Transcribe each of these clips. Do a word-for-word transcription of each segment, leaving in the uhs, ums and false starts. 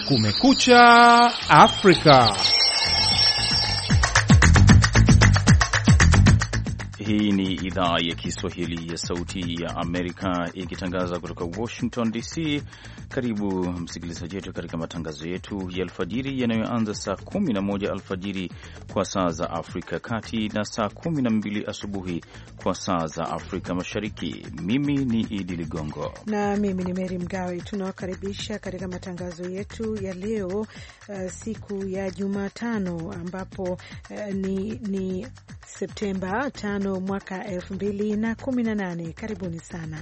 Kumekucha Afrika. Hii ni idhaa ya Kiswahili ya Sauti ya Amerika ikitangaza kutoka Washington D C. Karibu msikilizaji wetu katika matangazo yetu ya alfajiri yanayoanza saa kumi na moja alfajiri kwa saa za Afrika Kati na saa kumi na mbili asubuhi kwa saa za Afrika Mashariki. Mimi ni Idi Ligongo na mimi ni Mary Mgawe. Tunawakaribisha katika matangazo yetu ya leo, uh, siku ya Jumatano ambapo uh, ni, ni Septemba tano mwaka elfu mbili na kumi na nane. Karibuni sana.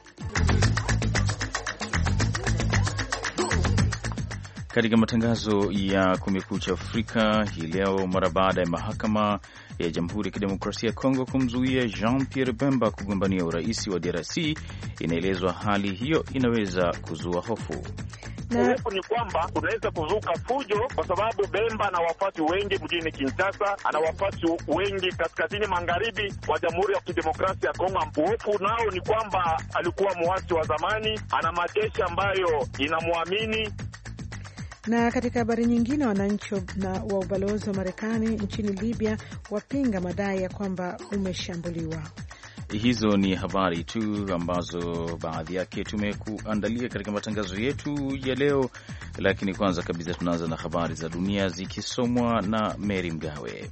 Katika matangazo ya Kumekucha Afrika hii leo, mara baada ya mahakama ya Jamhuri ya Kidemokrasia ya Kongo kumzuia Jean Pierre Bemba kugombania urais wa D R C, inaelezwa hali hiyo inaweza kuzua hofu. Hofu ni kwamba unaweza kuzuka fujo kwa sababu Bemba ana wafuasi wengi mjini Kinshasa, ana wafuasi wengi kaskazini magharibi wa Jamhuri ya Kidemokrasia ya Kongo. Hofu nao ni kwamba alikuwa muasi wa zamani, ana majeshi ambayo inamwamini. Na katika habari nyingine, wananchi wa ubalozi wa Marekani nchini Libya wapinga madai ya kwamba umeshambuliwa. Hizo ni habari tu ambazo baadhi yake tumekuandalia katika matangazo yetu ya leo, lakini kwanza kabisa tunaanza na habari za dunia zikisomwa na Mary Mgawe.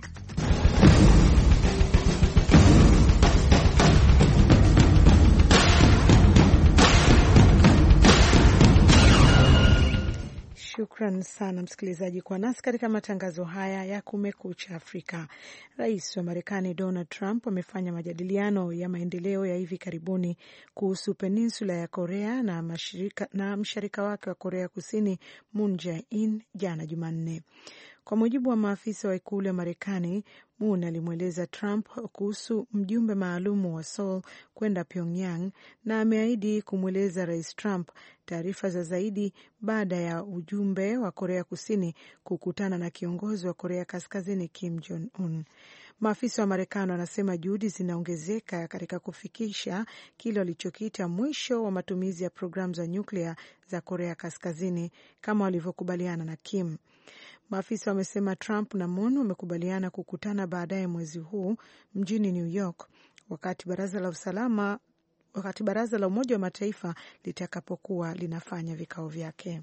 Shukran sana msikilizaji kwa nasi katika matangazo haya ya Kumekucha Afrika. Rais wa Marekani Donald Trump amefanya majadiliano ya maendeleo ya hivi karibuni kuhusu peninsula ya Korea na, mashirika, na mshirika wake wa Korea Kusini Moon Jae-in jana Jumanne. Kwa mujibu wa maafisa wa ikulu ya Marekani, Moon alimweleza Trump kuhusu mjumbe maalumu wa Seoul kwenda Pyongyang na ameahidi kumweleza Rais Trump taarifa za zaidi baada ya ujumbe wa Korea Kusini kukutana na kiongozi wa Korea Kaskazini Kim Jong-un. Maafisa wa Marekani wanasema juhudi zinaongezeka katika kufikisha kile walichokiita mwisho wa matumizi ya programu za nyuklia za Korea Kaskazini kama walivyokubaliana na Kim. Maafisa wamesema Trump na Moon wamekubaliana kukutana baadaye mwezi huu mjini New York wakati baraza la usalama wakati baraza la Umoja wa Mataifa litakapokuwa linafanya vikao vyake.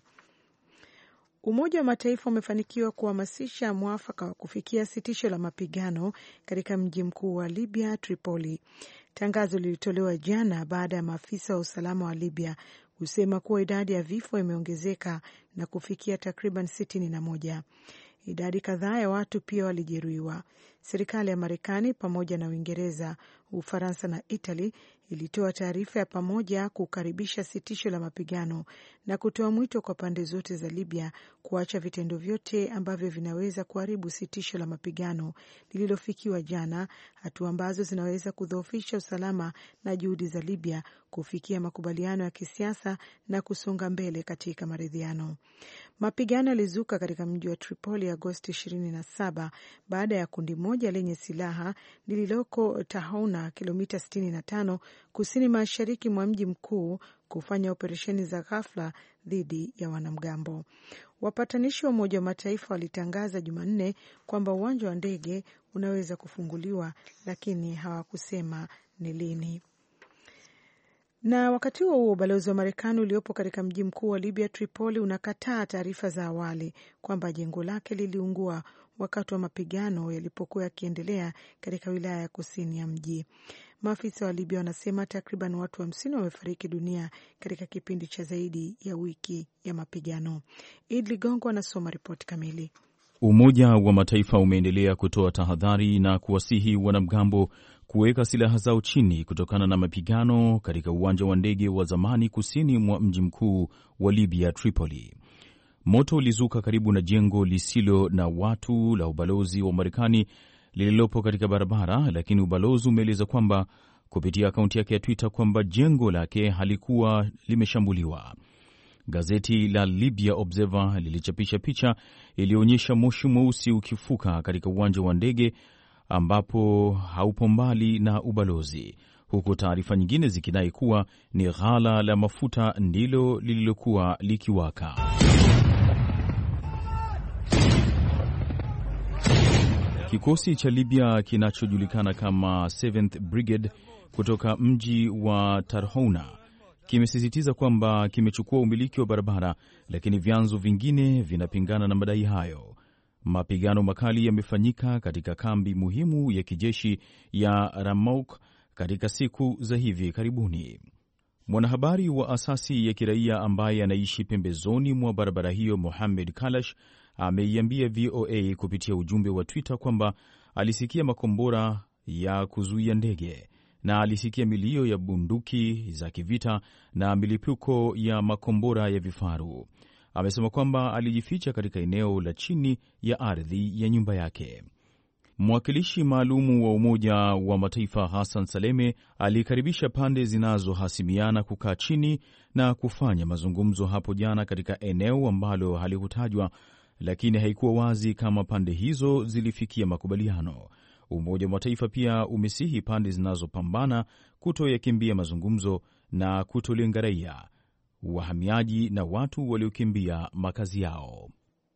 Umoja wa Mataifa umefanikiwa kuhamasisha mwafaka wa kufikia sitisho la mapigano katika mji mkuu wa Libya, Tripoli. Tangazo lilitolewa jana baada ya maafisa wa usalama wa Libya kusema kuwa idadi ya vifo imeongezeka na kufikia takriban sitini na moja. Idadi kadhaa ya watu pia walijeruhiwa. Serikali ya Marekani pamoja na Uingereza, Ufaransa na Italy ilitoa taarifa ya pamoja kukaribisha sitisho la mapigano na kutoa mwito kwa pande zote za Libya kuacha vitendo vyote ambavyo vinaweza kuharibu sitisho la mapigano lililofikiwa jana, hatua ambazo zinaweza kudhoofisha usalama na juhudi za Libya kufikia makubaliano ya kisiasa na kusonga mbele katika maridhiano. Mapigano yalizuka katika mji wa Tripoli Agosti ishirini na saba baada ya kundi moja lenye silaha lililoko Tahouna, kilomita sitini na tano kusini mashariki mwa mji mkuu, kufanya operesheni za ghafla dhidi ya wanamgambo. Wapatanishi wa Umoja wa Mataifa walitangaza Jumanne kwamba uwanja wa ndege unaweza kufunguliwa, lakini hawakusema ni lini. Na wakati huo huo, ubalozi wa Marekani uliopo katika mji mkuu wa Libya, Tripoli, unakataa taarifa za awali kwamba jengo lake liliungua wakati wa mapigano yalipokuwa yakiendelea katika wilaya ya kusini ya mji. Maafisa wa Libya wanasema takriban watu hamsini wa wamefariki dunia katika kipindi cha zaidi ya wiki ya mapigano. Id Ligongo anasoma ripoti kamili. Umoja wa Mataifa umeendelea kutoa tahadhari na kuwasihi wanamgambo kuweka silaha zao chini kutokana na mapigano katika uwanja wa ndege wa zamani kusini mwa mji mkuu wa Libya, Tripoli. Moto ulizuka karibu na jengo lisilo na watu la ubalozi wa Marekani lililopo katika barabara, lakini ubalozi umeeleza kwamba kupitia akaunti yake ya Twitter kwamba jengo lake halikuwa limeshambuliwa. Gazeti la Libya Observer lilichapisha picha iliyoonyesha moshi mweusi ukifuka katika uwanja wa ndege ambapo haupo mbali na ubalozi, huku taarifa nyingine zikidai kuwa ni ghala la mafuta ndilo lililokuwa likiwaka. Kikosi cha Libya kinachojulikana kama Seventh Brigade kutoka mji wa Tarhouna kimesisitiza kwamba kimechukua umiliki wa barabara, lakini vyanzo vingine vinapingana na madai hayo. Mapigano makali yamefanyika katika kambi muhimu ya kijeshi ya Ramouk katika siku za hivi karibuni. Mwanahabari wa asasi ya kiraia ambaye anaishi pembezoni mwa barabara hiyo, Mohamed Kalash, ameiambia V O A kupitia ujumbe wa Twitter kwamba alisikia makombora ya kuzuia ndege na alisikia milio ya bunduki za kivita na milipuko ya makombora ya vifaru. Amesema kwamba alijificha katika eneo la chini ya ardhi ya nyumba yake. Mwakilishi maalumu wa Umoja wa Mataifa Hassan Saleme alikaribisha pande zinazohasimiana kukaa chini na kufanya mazungumzo hapo jana katika eneo ambalo halikutajwa, lakini haikuwa wazi kama pande hizo zilifikia makubaliano. Umoja wa Mataifa pia umesihi pande zinazopambana kutoyakimbia mazungumzo na kutolenga raia, wahamiaji na watu waliokimbia makazi yao.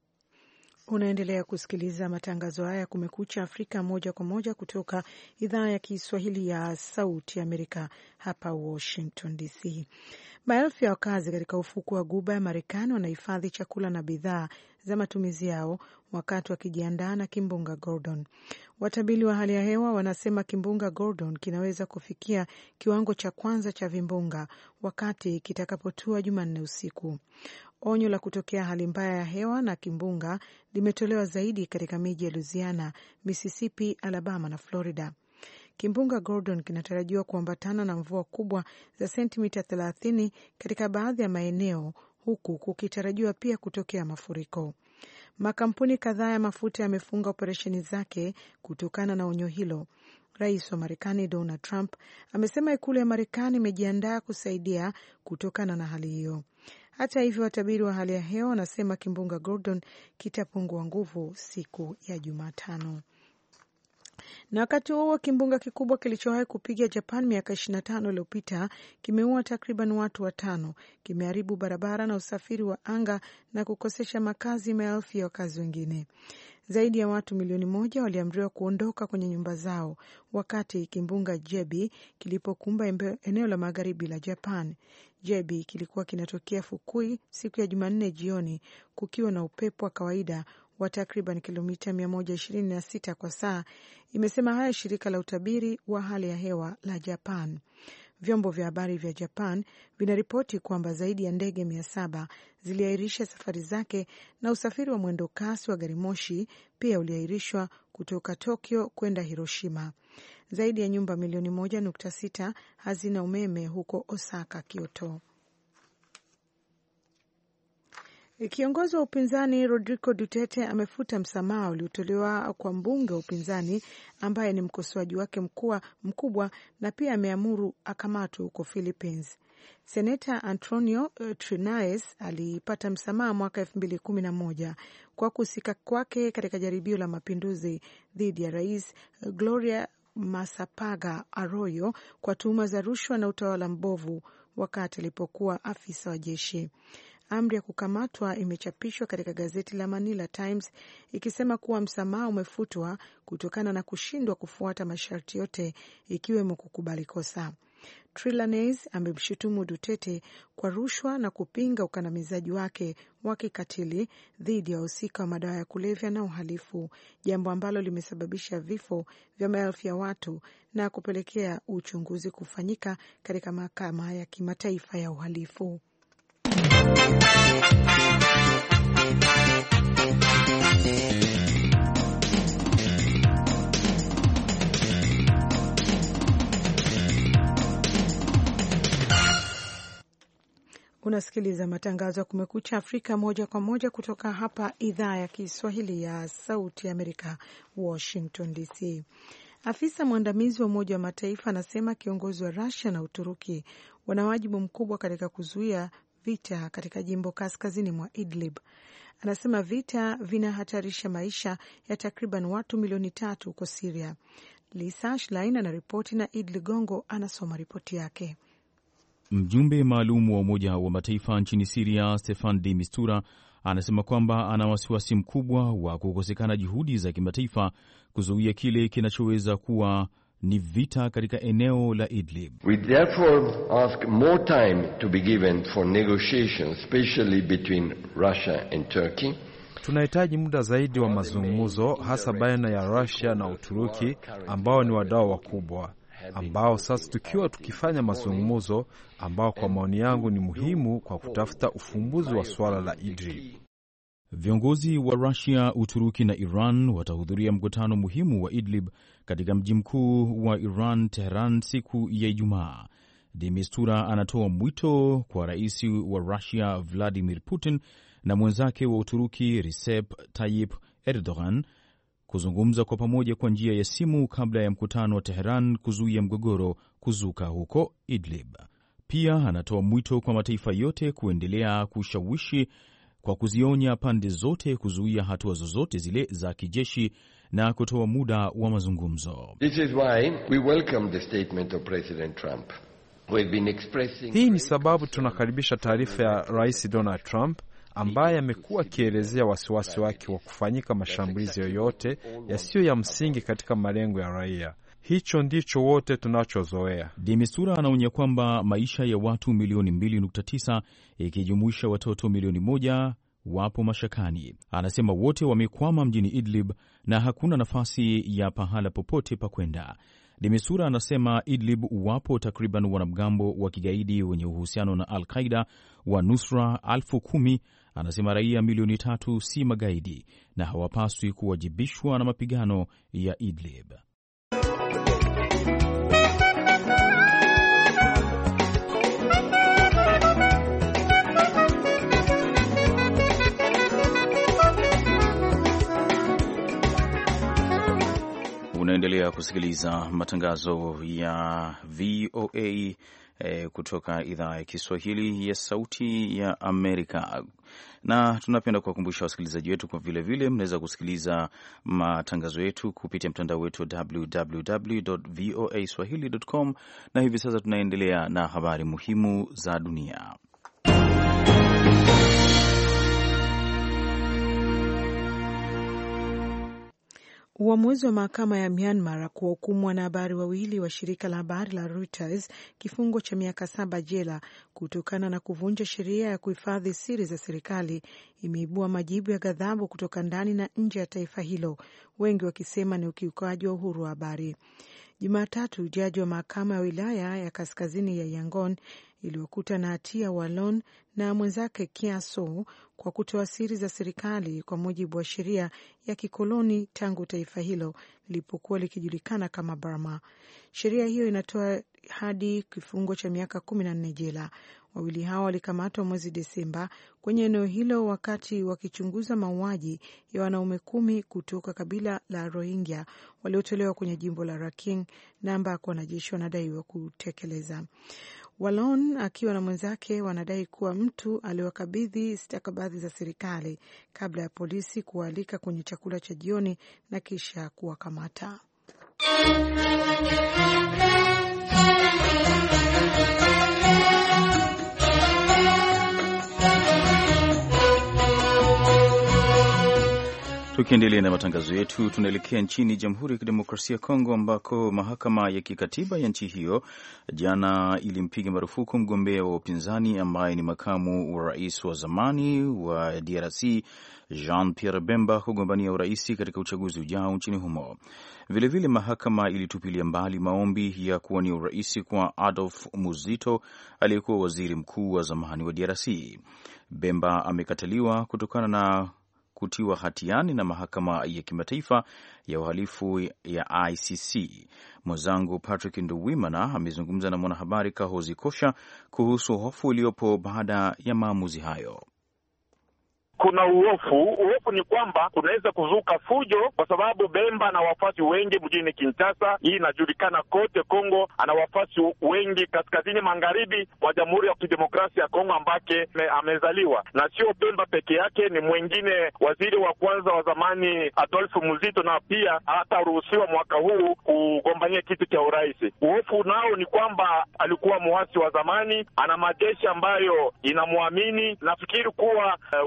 Unaendelea kusikiliza matangazo haya Kumekucha Afrika moja kwa moja kutoka idhaa ya Kiswahili ya Sauti Amerika hapa Washington D C. Maelfu ya wakazi katika ufukwe wa Guba ya Marekani wanahifadhi chakula na bidhaa za matumizi yao wakati wakijiandaa na kimbunga Gordon. Watabiri wa hali ya hewa wanasema kimbunga Gordon kinaweza kufikia kiwango cha kwanza cha vimbunga wakati kitakapotua Jumanne usiku. Onyo la kutokea hali mbaya ya hewa na kimbunga limetolewa zaidi katika miji ya Louisiana, Mississippi, Alabama na Florida. Kimbunga Gordon kinatarajiwa kuambatana na mvua kubwa za sentimita thelathini katika baadhi ya maeneo, huku kukitarajiwa pia kutokea mafuriko. Makampuni kadhaa ya mafuta yamefunga operesheni zake kutokana na onyo hilo. Rais wa Marekani Donald Trump amesema ikulu ya Marekani imejiandaa kusaidia kutokana na hali hiyo. Hata hivyo, watabiri wa hali ya hewa wanasema kimbunga Gordon kitapungua nguvu siku ya Jumatano. Na wakati huo kimbunga kikubwa kilichowahi kupiga Japan miaka ishirini na tano iliyopita kimeua takriban watu watano, kimeharibu barabara na usafiri wa anga na kukosesha makazi maelfu ya wakazi wengine. Zaidi ya watu milioni moja waliamriwa kuondoka kwenye nyumba zao wakati kimbunga Jebi kilipokumba eneo la magharibi la Japan. Jebi kilikuwa kinatokea Fukui siku ya Jumanne jioni kukiwa na upepo wa kawaida wa takriban kilomita mia moja ishirini na sita kwa saa, imesema haya shirika la utabiri wa hali ya hewa la Japan. Vyombo vya habari vya Japan vinaripoti kwamba zaidi ya ndege mia saba ziliahirisha safari zake na usafiri wa mwendo kasi wa gari moshi pia uliahirishwa kutoka Tokyo kwenda Hiroshima. Zaidi ya nyumba milioni moja nukta sita hazina umeme huko Osaka, Kyoto. Kiongozi wa upinzani Rodrigo Duterte amefuta msamaha uliotolewa kwa mbunge wa upinzani ambaye ni mkosoaji wake mkubwa mkubwa na pia ameamuru akamatwe huko Philippines. Seneta Antonio Trinaes alipata msamaha mwaka elfu mbili kumi na moja kwa kuhusika kwake katika jaribio la mapinduzi dhidi ya Rais Gloria Macapagal Arroyo kwa tuhuma za rushwa na utawala mbovu wakati alipokuwa afisa wa jeshi. Amri ya kukamatwa imechapishwa katika gazeti la Manila Times ikisema kuwa msamaha umefutwa kutokana na kushindwa kufuata masharti yote ikiwemo kukubali kosa. Trillanes amemshutumu Duterte kwa rushwa na kupinga ukandamizaji wake wa kikatili dhidi ya wahusika wa madawa ya kulevya na uhalifu, jambo ambalo limesababisha vifo vya maelfu ya watu na kupelekea uchunguzi kufanyika katika mahakama ya kimataifa ya uhalifu. Unasikiliza matangazo ya Kumekucha Afrika moja kwa moja kutoka hapa idhaa ya Kiswahili ya Sauti Amerika, Washington D C. Afisa mwandamizi wa Umoja wa Mataifa anasema kiongozi wa Russia na Uturuki wana wajibu mkubwa katika kuzuia vita katika jimbo kaskazini mwa Idlib. Anasema vita vinahatarisha maisha ya takriban watu milioni tatu huko Syria. Lisa Schlein anaripoti na Id Ligongo anasoma ripoti yake. Mjumbe maalum wa Umoja wa Mataifa nchini Syria, Stefan de Mistura, anasema kwamba ana wasiwasi mkubwa wa kukosekana juhudi za kimataifa kuzuia kile kinachoweza kuwa ni vita katika eneo la Idlib. We therefore ask more time to be given for negotiations, especially between Russia and Turkey. Tunahitaji muda zaidi wa mazungumzo, hasa baina ya Russia na Uturuki ambao ni wadau wakubwa, ambao sasa tukiwa tukifanya mazungumzo ambao kwa maoni yangu ni muhimu kwa kutafuta ufumbuzi wa suala la Idlib. Viongozi wa Russia, Uturuki na Iran watahudhuria mkutano muhimu wa Idlib katika mji mkuu wa Iran, Tehran, siku ya Ijumaa. De Mistura anatoa mwito kwa rais wa Russia Vladimir Putin na mwenzake wa Uturuki Recep Tayyip Erdogan kuzungumza kwa pamoja kwa njia ya simu kabla ya mkutano wa Tehran kuzuia mgogoro kuzuka huko Idlib. Pia anatoa mwito kwa mataifa yote kuendelea kushawishi kwa kuzionya pande zote kuzuia hatua zozote zile za kijeshi na kutoa muda wa mazungumzo. This is why we welcome the statement of President Trump. We've been expressing... Hii ni sababu tunakaribisha taarifa ya Rais Donald Trump ambaye amekuwa akielezea wasiwasi wake wa kufanyika mashambulizi yoyote yasiyo ya msingi katika malengo ya raia. Hicho ndicho wote tunachozoea. De Mistura anaonya kwamba maisha ya watu milioni mbili nukta tisa ikijumuisha watoto milioni moja wapo mashakani. Anasema wote wamekwama mjini Idlib na hakuna nafasi ya pahala popote pa kwenda. De Mistura anasema Idlib wapo takriban wanamgambo wa kigaidi wenye uhusiano na Al-Qaida wa Nusra alfu kumi. Anasema raia milioni tatu si magaidi na hawapaswi kuwajibishwa na mapigano ya Idlib. Unaendelea kusikiliza matangazo ya V O A eh, kutoka idhaa ya Kiswahili ya Sauti ya Amerika, na tunapenda kuwakumbusha wasikilizaji wetu kwa vile vile mnaweza kusikiliza matangazo yetu kupitia mtandao wetu wa w w w dot voa swahili dot com, na hivi sasa tunaendelea na habari muhimu za dunia. Uamuzi wa mahakama ya Myanmar kuwahukumu wanahabari wawili wa shirika la habari la Reuters kifungo cha miaka saba jela kutokana na kuvunja sheria ya kuhifadhi siri za serikali imeibua majibu ya ghadhabu kutoka ndani na nje ya taifa hilo, wengi wakisema ni ukiukaji wa uhuru wa habari. Jumatatu, jaji wa mahakama ya wilaya ya kaskazini ya Yangon iliyokuta na hatia Walon na mwenzake Kia So kwa kutoa siri za serikali kwa mujibu wa sheria ya kikoloni tangu taifa hilo lilipokuwa likijulikana kama Burma. Sheria hiyo inatoa hadi kifungo cha miaka kumi na nne jela. Wawili hao walikamatwa mwezi Desemba kwenye eneo hilo wakati wakichunguza mauaji ya wanaume kumi kutoka kabila la Rohingya waliotolewa kwenye jimbo la Rakhine na ambako wanajeshi wanadaiwa kutekeleza. Walon akiwa na mwenzake wanadai kuwa mtu aliwakabidhi stakabadhi za serikali kabla ya polisi kuwaalika kwenye chakula cha jioni na kisha kuwakamata. Tukiendelea na matangazo yetu, tunaelekea nchini Jamhuri ya Kidemokrasia ya Kongo ambako mahakama ya kikatiba ya nchi hiyo jana ilimpiga marufuku mgombea wa upinzani ambaye ni makamu wa rais wa zamani wa D R C Jean Pierre Bemba kugombania urais katika uchaguzi ujao nchini humo. Vilevile vile mahakama ilitupilia mbali maombi ya kuwania urais kwa Adolf Muzito aliyekuwa waziri mkuu wa zamani wa D R C. Bemba amekataliwa kutokana na kutiwa hatiani na mahakama ya kimataifa ya uhalifu ya I C C. Mwenzangu Patrick Nduwimana amezungumza na mwanahabari Kahozi Kosha kuhusu hofu iliyopo baada ya maamuzi hayo. Kuna uofu. Uofu ni kwamba kunaweza kuzuka fujo kwa sababu Bemba ana wafuasi wengi mjini Kinshasa. Hii inajulikana kote Kongo. Ana wafuasi wengi kaskazini magharibi mwa Jamhuri ya Kidemokrasia ya Kongo ambake amezaliwa. Na sio Bemba peke yake, ni mwingine waziri wa kwanza wa zamani Adolf Muzito, na pia hataruhusiwa mwaka huu kugombania kiti cha urais. Uofu nao ni kwamba alikuwa muasi wa zamani, ana majeshi ambayo inamwamini. Nafikiri kuwa wenda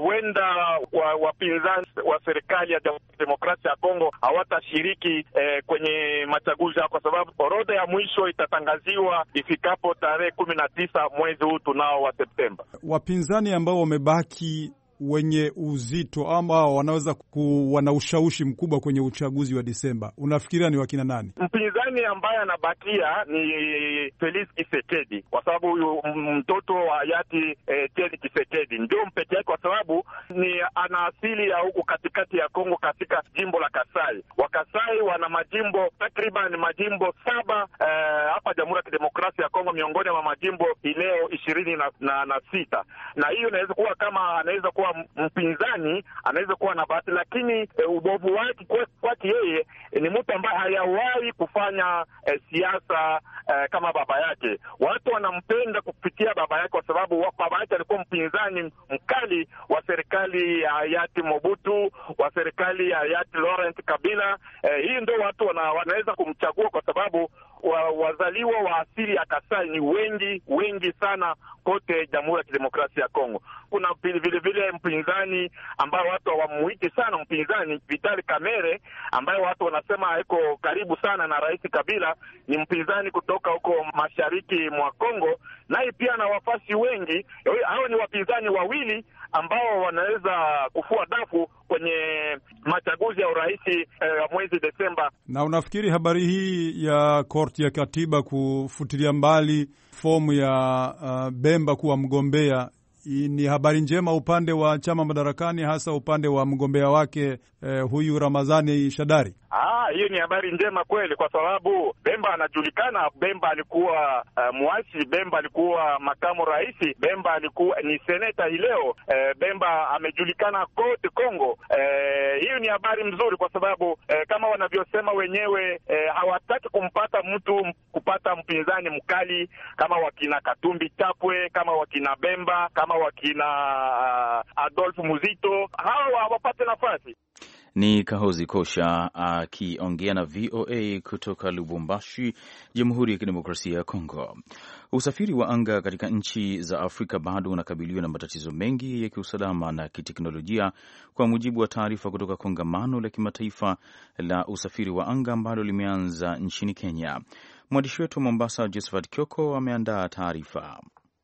wapinzani wa, wa serikali ya Jamhuri ya Demokrasia ya Kongo hawatashiriki eh, kwenye machaguzi kwa sababu orodha ya mwisho itatangaziwa ifikapo tarehe kumi na tisa mwezi huu tunao wa Septemba. Wapinzani ambao wamebaki wenye uzito ama wanaweza kuwa na ushawishi mkubwa kwenye uchaguzi wa Disemba, unafikiria ni wakina nani? Mpinzani ambaye anabakia ni Felix Tshisekedi, kwa sababu huyu mtoto wa hayati eh, Tshisekedi Tshisekedi ndio mpeke yake, kwa sababu ni ana asili ya huku katikati ya Kongo, katika jimbo la Kasai. Wakasai wana majimbo takriban majimbo saba eh, hapa Jamhuri ya Kidemokrasia ya Kongo, miongoni mwa majimbo ileo ishirini na, na, na sita, na hiyo inaweza kuwa kama anaweza kuwa mpinzani, anaweza kuwa na bahati, lakini e, ubovu wake kwake yeye e, ni mtu ambaye hayawahi kufanya e, siasa e, kama baba yake. Watu wanampenda kupitia baba yake kwa sababu baba yake alikuwa mpinzani mkali wa serikali ya hayati Mobutu, wa serikali ya hayati Laurent Kabila. E, hii ndio watu wana, wanaweza kumchagua kwa sababu wa, wazaliwa wa asili ya Kasai ni wengi wengi sana kote Jamhuri ya Kidemokrasia ya Kongo. Kuna vile vile, vile mpinzani ambao watu hawamuiti sana mpinzani, Vital Kamerhe, ambaye watu wanasema yuko karibu sana na Rais Kabila, ni mpinzani kutoka huko mashariki mwa Kongo, naye pia na wafasi wengi. Hao ni wapinzani wawili ambao wanaweza kufua dafu kwenye machaguzi ya urais ya eh, mwezi Desemba. Na unafikiri habari hii ya korti ya katiba kufutilia mbali fomu ya uh, Bemba kuwa mgombea ni habari njema upande wa chama madarakani, hasa upande wa mgombea wake eh, huyu Ramazani Shadari? Ah, hiyo ni habari njema kweli, kwa sababu Bemba anajulikana. Bemba alikuwa uh, mwasi, Bemba alikuwa makamu rais, Bemba alikuwa ni seneta hii leo. Uh, Bemba amejulikana kote Kongo. Uh, hiyo ni habari mzuri kwa sababu uh, kama wanavyosema wenyewe uh, hawataki kumpata mtu kupata mpinzani mkali kama wakina Katumbi Chapwe, kama wakina Bemba, kama wakina uh, Adolf Muzito. Hawa hawapate nafasi. Ni Kahozi Kosha akiongea na V O A kutoka Lubumbashi, Jamhuri ya Kidemokrasia ya Kongo. Usafiri wa anga katika nchi za Afrika bado unakabiliwa na matatizo mengi ya kiusalama na kiteknolojia, kwa mujibu wa taarifa kutoka kongamano la kimataifa la usafiri wa anga ambalo limeanza nchini Kenya. Mwandishi wetu wa Mombasa, Josephat Kioko, ameandaa taarifa.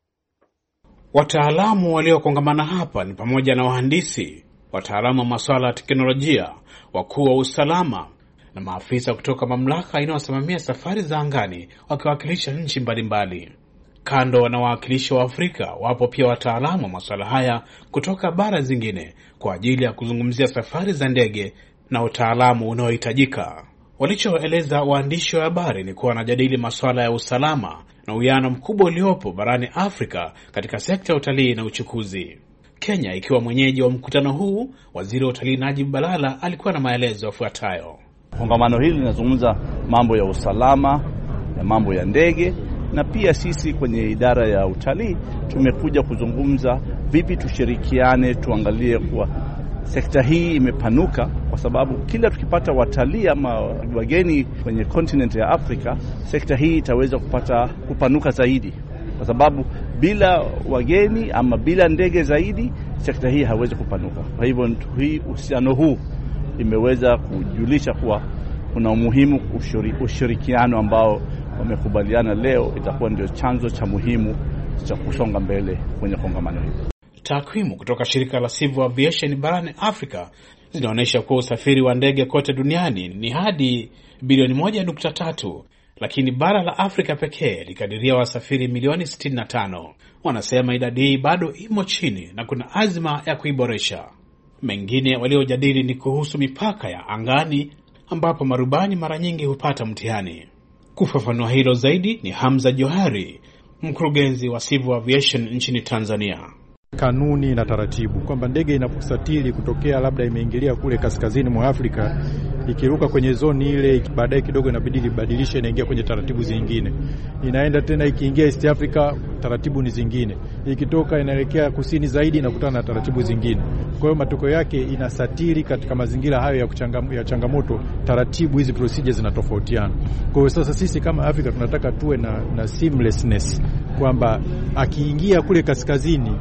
Wataalamu waliokongamana hapa ni pamoja na wahandisi, wataalamu wa masuala ya teknolojia, wakuu wa usalama na maafisa kutoka mamlaka inayosimamia safari za angani wakiwakilisha nchi mbalimbali. Kando na wawakilishi wa Afrika, wapo pia wataalamu wa masuala haya kutoka bara zingine kwa ajili ya kuzungumzia safari za ndege na utaalamu unaohitajika. Walichoeleza waandishi wa habari ni kuwa wanajadili masuala ya usalama na uwiano mkubwa uliopo barani Afrika katika sekta ya utalii na uchukuzi. Kenya ikiwa mwenyeji wa mkutano huu, waziri wa utalii Najib Balala alikuwa na maelezo yafuatayo. Kongamano hili linazungumza mambo ya usalama, ya mambo ya ndege, na pia sisi kwenye idara ya utalii tumekuja kuzungumza vipi tushirikiane, tuangalie kwa sekta hii imepanuka, kwa sababu kila tukipata watalii ama wageni kwenye continent ya Afrika, sekta hii itaweza kupata kupanuka zaidi, kwa sababu bila wageni ama bila ndege zaidi, sekta hii haiwezi kupanuka. Kwa hivyo hii uhusiano huu imeweza kujulisha kuwa kuna umuhimu ushirikiano ambao wamekubaliana leo itakuwa ndio chanzo cha muhimu cha kusonga mbele kwenye kongamano hili. Takwimu kutoka shirika la Civil Aviation barani Afrika zinaonyesha kuwa usafiri wa ndege kote duniani ni hadi bilioni moja nukta tatu, lakini bara la Afrika pekee likadiria wasafiri milioni sitini na tano. Wanasema idadi hii bado imo chini na kuna azma ya kuiboresha. Mengine waliojadili ni kuhusu mipaka ya angani ambapo marubani mara nyingi hupata mtihani. Kufafanua hilo zaidi ni Hamza Johari, mkurugenzi wa Civil Aviation nchini Tanzania. Kanuni na taratibu kwamba ndege inaposafiri kutokea labda imeingilia kule kaskazini mwa Afrika, ikiruka kwenye zoni ile, baadaye kidogo inabidi ibadilishe, inaingia kwenye taratibu zingine, inaenda tena ikiingia East Africa, taratibu ni zingine, ikitoka inaelekea kusini zaidi inakutana na taratibu zingine. Kwa hiyo matokeo yake inasatiri katika mazingira hayo ya kuchangamoto, ya changamoto, taratibu hizi procedures zinatofautiana. Kwa hiyo sasa sisi kama Afrika tunataka tuwe na, na seamlessness, kwamba akiingia kule kaskazini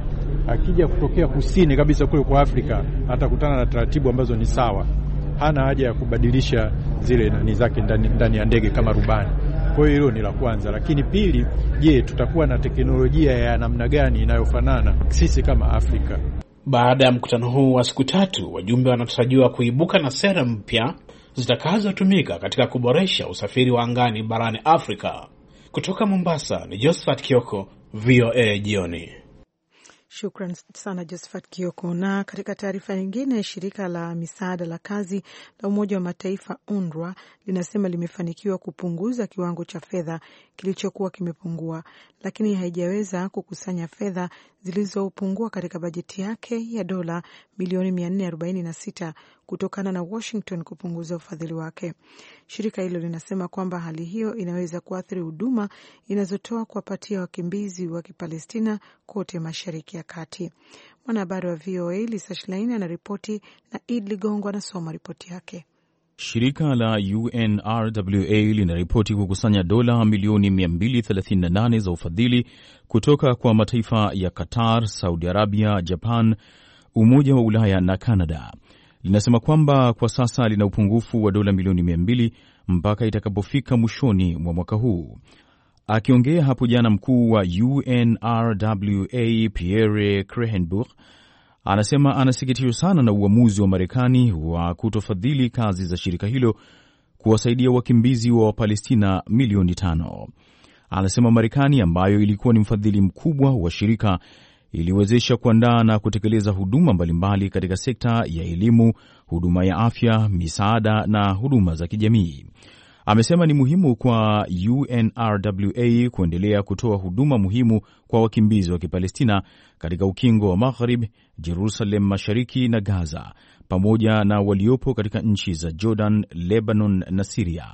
Akija kutokea kusini kabisa kule kwa Afrika atakutana na taratibu ambazo ni sawa, hana haja ya kubadilisha zile nani zake ndani, ndani ya ndege kama rubani. Kwa hiyo hilo ni la kwanza. Lakini pili, je, tutakuwa na teknolojia ya namna gani inayofanana sisi kama Afrika? Baada ya mkutano huu wa siku tatu, wajumbe wanatarajiwa kuibuka na sera mpya zitakazotumika katika kuboresha usafiri wa angani barani Afrika. Kutoka Mombasa ni Josephat Kioko, V O A Jioni. Shukran sana Josephat Kioko. Na katika taarifa nyingine, shirika la misaada la kazi la Umoja wa Mataifa U N R W A linasema limefanikiwa kupunguza kiwango cha fedha kilichokuwa kimepungua, lakini haijaweza kukusanya fedha zilizopungua katika bajeti yake ya dola milioni mia nne arobaini na sita kutokana na Washington kupunguza ufadhili wake. Shirika hilo linasema kwamba hali hiyo inaweza kuathiri huduma inazotoa kuwapatia wakimbizi wa Kipalestina kote Mashariki ya Kati. Mwanahabari wa V O A Lisa Schlein anaripoti na Id Ligongo anasoma ripoti yake. Shirika la U N R W A linaripoti kukusanya dola milioni mia mbili thelathini na nane za ufadhili kutoka kwa mataifa ya Qatar, Saudi Arabia, Japan, Umoja wa Ulaya na Canada. Linasema kwamba kwa sasa lina upungufu wa dola milioni mia mbili mpaka itakapofika mwishoni mwa mwaka huu. Akiongea hapo jana, mkuu wa U N R W A Pierre Krehenburg anasema anasikitishwa sana na uamuzi wa Marekani wa kutofadhili kazi za shirika hilo kuwasaidia wakimbizi wa Wapalestina milioni tano. Anasema Marekani, ambayo ilikuwa ni mfadhili mkubwa wa shirika, iliwezesha kuandaa na kutekeleza huduma mbalimbali katika sekta ya elimu, huduma ya afya, misaada na huduma za kijamii. Amesema ni muhimu kwa U N R W A kuendelea kutoa huduma muhimu kwa wakimbizi wa Kipalestina katika ukingo wa Maghrib, Jerusalem Mashariki na Gaza, pamoja na waliopo katika nchi za Jordan, Lebanon na Syria.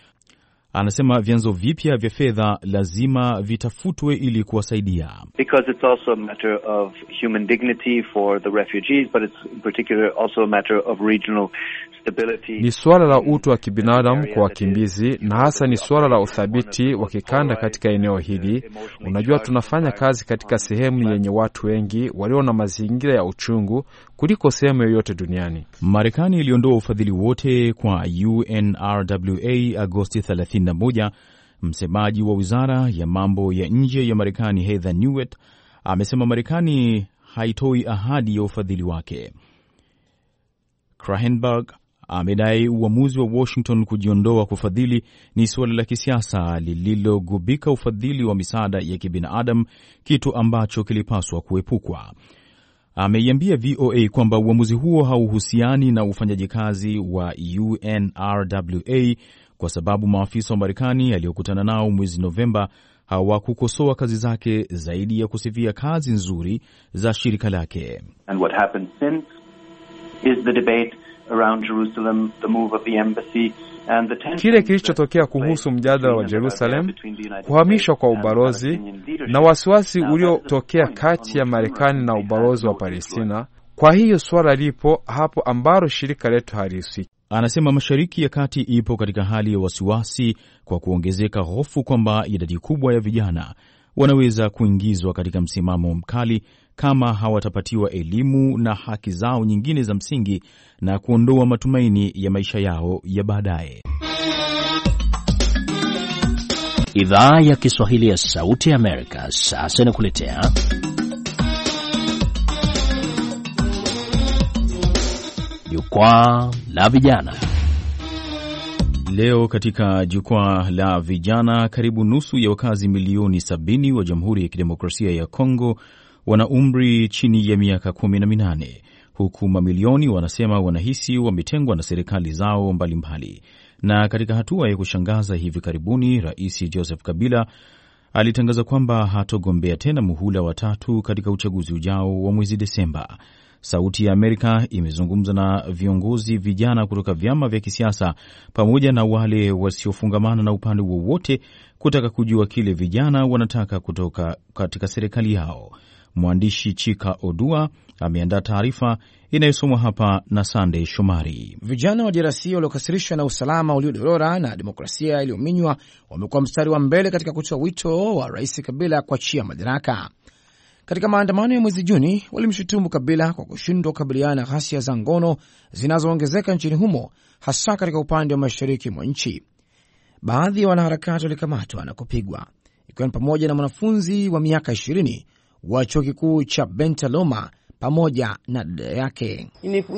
Anasema vyanzo vipya vya fedha lazima vitafutwe ili kuwasaidia. Because it's also a matter of human dignity for the refugees, but it's in particular also a matter of regional stability. Ni suala la utu wa kibinadamu kwa wakimbizi, na hasa ni suala la uthabiti wa kikanda katika eneo hili. Unajua, tunafanya kazi katika sehemu yenye watu wengi walio na mazingira ya uchungu kuliko sehemu yoyote duniani. Marekani iliondoa ufadhili wote kwa U N R W A Agosti thelathini na moja. Msemaji wa Wizara ya Mambo ya Nje ya Marekani Heather Nauert amesema Marekani haitoi ahadi ya ufadhili wake. Krehenburg amedai uamuzi wa Washington kujiondoa kufadhili ni suala la kisiasa lililogubika ufadhili wa misaada ya kibinadamu, kitu ambacho kilipaswa kuepukwa. Ameiambia V O A kwamba uamuzi huo hauhusiani na ufanyaji kazi wa U N R W A kwa sababu maafisa wa Marekani aliyokutana nao mwezi Novemba hawakukosoa kazi zake zaidi ya kusifia kazi nzuri za shirika lake. And what happened since is the debate around Jerusalem, the move of the embassy and the tension. Kile kilichotokea kuhusu mjadala wa Jerusalem, kuhamishwa kwa ubalozi na wasiwasi uliotokea kati ya Marekani na ubalozi wa Palestina. Kwa hiyo swala lipo hapo ambalo shirika letu halihusiki. Anasema Mashariki ya Kati ipo katika hali ya wasiwasi kwa kuongezeka hofu kwamba idadi kubwa ya vijana wanaweza kuingizwa katika msimamo mkali kama hawatapatiwa elimu na haki zao nyingine za msingi na kuondoa matumaini ya maisha yao ya baadaye. Idhaa ya Kiswahili ya Sauti ya Amerika sasa inakuletea Jukwaa la Vijana. Leo katika Jukwaa la Vijana, karibu nusu ya wakazi milioni sabini wa Jamhuri ya Kidemokrasia ya Kongo wana umri chini ya miaka kumi na minane, huku mamilioni wanasema wanahisi wametengwa na serikali zao mbalimbali. Na katika hatua ya kushangaza, hivi karibuni Rais Joseph Kabila alitangaza kwamba hatogombea tena muhula wa tatu katika uchaguzi ujao wa mwezi Desemba. Sauti ya Amerika imezungumza na viongozi vijana kutoka vyama vya kisiasa pamoja na wale wasiofungamana na upande wowote kutaka kujua kile vijana wanataka kutoka katika serikali yao. Mwandishi Chika Odua ameandaa taarifa inayosomwa hapa na Sunday Shomari. Vijana wa D R C waliokasirishwa na usalama uliodorora na demokrasia iliyominywa wamekuwa mstari wa mbele katika kutoa wito wa Rais Kabila kuachia madaraka. Katika maandamano ya mwezi Juni, walimshutumu Kabila kwa kushindwa kukabiliana na ghasia za ngono zinazoongezeka nchini humo, hasa katika upande wa mashariki mwa nchi. Baadhi ya wanaharakati walikamatwa na kupigwa, ikiwa ni pamoja na mwanafunzi wa miaka ishirini wa chuo kikuu cha Bentaloma pamoja na dada yake.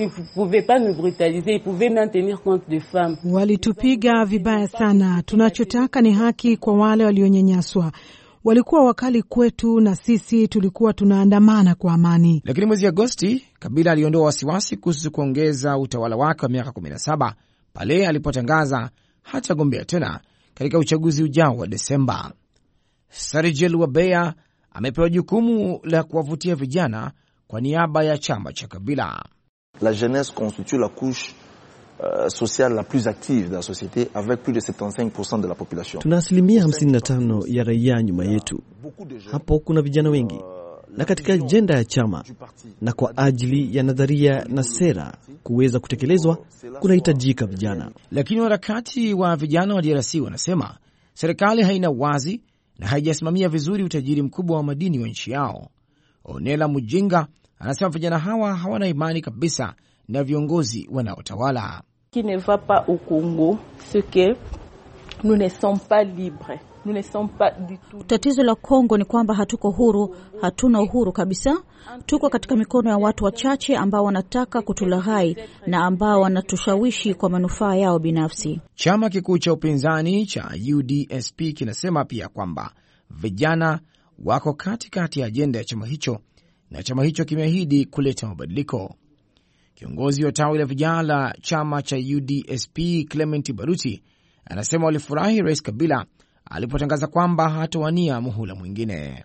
Walitupiga vibaya sana. Tunachotaka ni haki kwa wale walionyanyaswa. Walikuwa wakali kwetu na sisi tulikuwa tunaandamana kwa amani. Lakini mwezi Agosti, Kabila aliondoa wasiwasi kuhusu kuongeza utawala wake wa miaka kumi na saba pale alipotangaza hatagombea tena katika uchaguzi ujao wa Desemba. Sarijel Wabea amepewa jukumu la kuwavutia vijana kwa niaba ya chama cha Kabila. La jeunesse constitue la couche uh, sociale la plus active de la société avec plus de soixante-quinze pour cent de la population. Tuna asilimia hamsini na tano ya raia nyuma yetu. Hapo kuna vijana wengi. Na katika ajenda ya chama na kwa ajili ya nadharia na sera kuweza kutekelezwa kunahitajika vijana. Lakini warakati wa vijana wa D R C wanasema serikali haina wazi na haijasimamia vizuri utajiri mkubwa wa madini wa nchi yao. Onela Mujinga anasema vijana hawa hawana imani kabisa na viongozi wanaotawala. Qui ne va pas au Congo, ce que nous ne sommes pas libres. Nous ne sommes pas du tout. Tatizo la Kongo ni kwamba hatuko huru, hatuna uhuru kabisa. Tuko katika mikono ya watu wachache ambao wanataka kutulaghai na ambao wanatushawishi kwa manufaa yao binafsi. Chama kikuu cha upinzani cha U D S P kinasema pia kwamba vijana wako katikati ya ajenda ya chama hicho na chama hicho kimeahidi kuleta mabadiliko. Kiongozi wa tawi la vijana la chama cha U D S P Clement Baruti anasema walifurahi Rais Kabila alipotangaza kwamba hatawania muhula mwingine.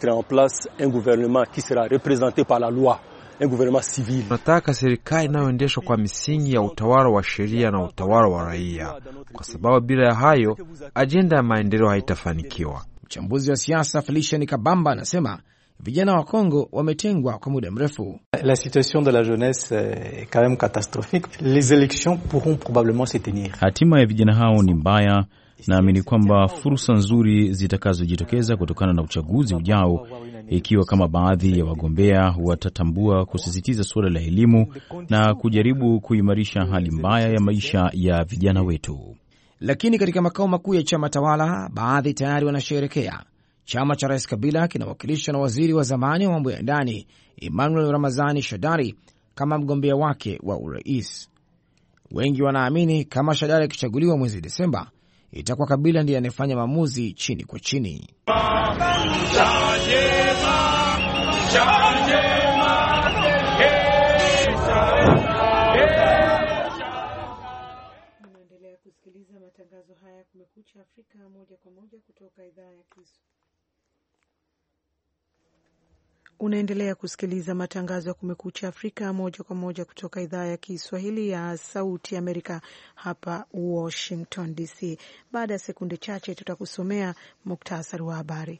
Tunataka serikali inayoendeshwa kwa misingi ya utawala wa sheria na utawala wa raia, kwa sababu bila ya hayo ajenda ya maendeleo haitafanikiwa. Mchambuzi wa siasa Felician Kabamba anasema vijana wa Kongo wametengwa kwa muda mrefu. La situation de la jeunesse est quand même catastrophique. Les élections pourront probablement se tenir. Hatima ya vijana hao ni mbaya. Naamini kwamba fursa nzuri zitakazojitokeza kutokana na uchaguzi ujao, ikiwa kama baadhi ya wagombea watatambua kusisitiza suala la elimu na kujaribu kuimarisha hali mbaya ya maisha ya vijana wetu. Lakini katika makao makuu ya chama tawala, baadhi tayari wanasherekea. Chama cha Rais Kabila kinawakilishwa na waziri wa zamani wa mambo ya ndani Emmanuel Ramazani Shadari kama mgombea wake wa urais. Wengi wanaamini kama Shadari akichaguliwa mwezi Desemba, itakuwa Kabila ndiye anayefanya maamuzi chini kwa chini. Unaendelea kusikiliza matangazo haya Kumekucha Afrika moja kwa moja kutoka idhaa ya Kiswahili. Unaendelea kusikiliza matangazo ya Kumekucha Afrika moja kwa moja kutoka idhaa ya Kiswahili ya Sauti Amerika hapa Washington D C. Baada ya sekunde chache tutakusomea muktasari wa habari.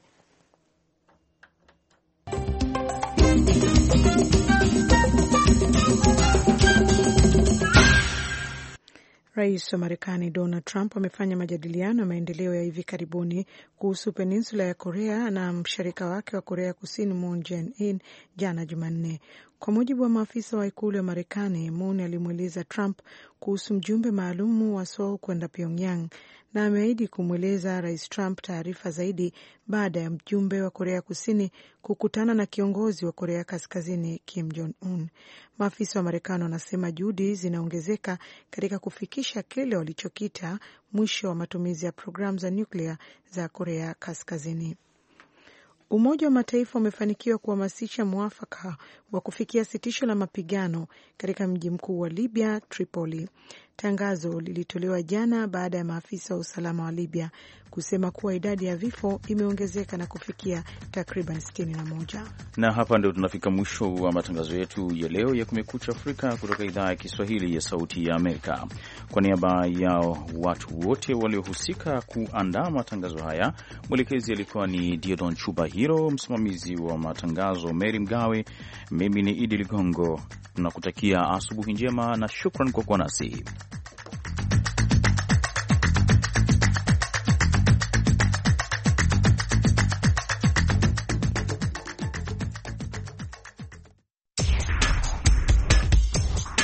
Rais wa Marekani Donald Trump amefanya majadiliano ya maendeleo ya hivi karibuni kuhusu peninsula ya Korea na mshirika wake wa Korea Kusini Moon Jae-in jana Jumanne. Kwa mujibu wa maafisa wa ikulu ya Marekani, Moon alimweleza Trump kuhusu mjumbe maalumu wa Seoul kwenda Pyongyang na ameahidi kumweleza Rais Trump taarifa zaidi baada ya mjumbe wa Korea Kusini kukutana na kiongozi wa Korea Kaskazini Kim Jong-un. Maafisa wa Marekani wanasema juhudi zinaongezeka katika kufikisha kile walichokita mwisho wa matumizi ya programu za nyuklia za Korea Kaskazini. Umoja wa Mataifa umefanikiwa kuhamasisha mwafaka wa kufikia sitisho la mapigano katika mji mkuu wa Libya, Tripoli. Tangazo lilitolewa jana baada ya maafisa wa usalama wa Libya kusema kuwa idadi ya vifo imeongezeka na kufikia takriban sitini na moja. Na hapa ndio tunafika mwisho wa matangazo yetu ya leo ya Kumekucha Afrika kutoka idhaa ya Kiswahili ya Sauti ya Amerika. Kwa niaba ya watu wote waliohusika kuandaa matangazo haya, mwelekezi alikuwa ni Diodon Chubahiro, msimamizi wa matangazo Mary Mgawe, mimi ni Idi Ligongo. Tunakutakia asubuhi njema na shukran kwa kuwa nasi.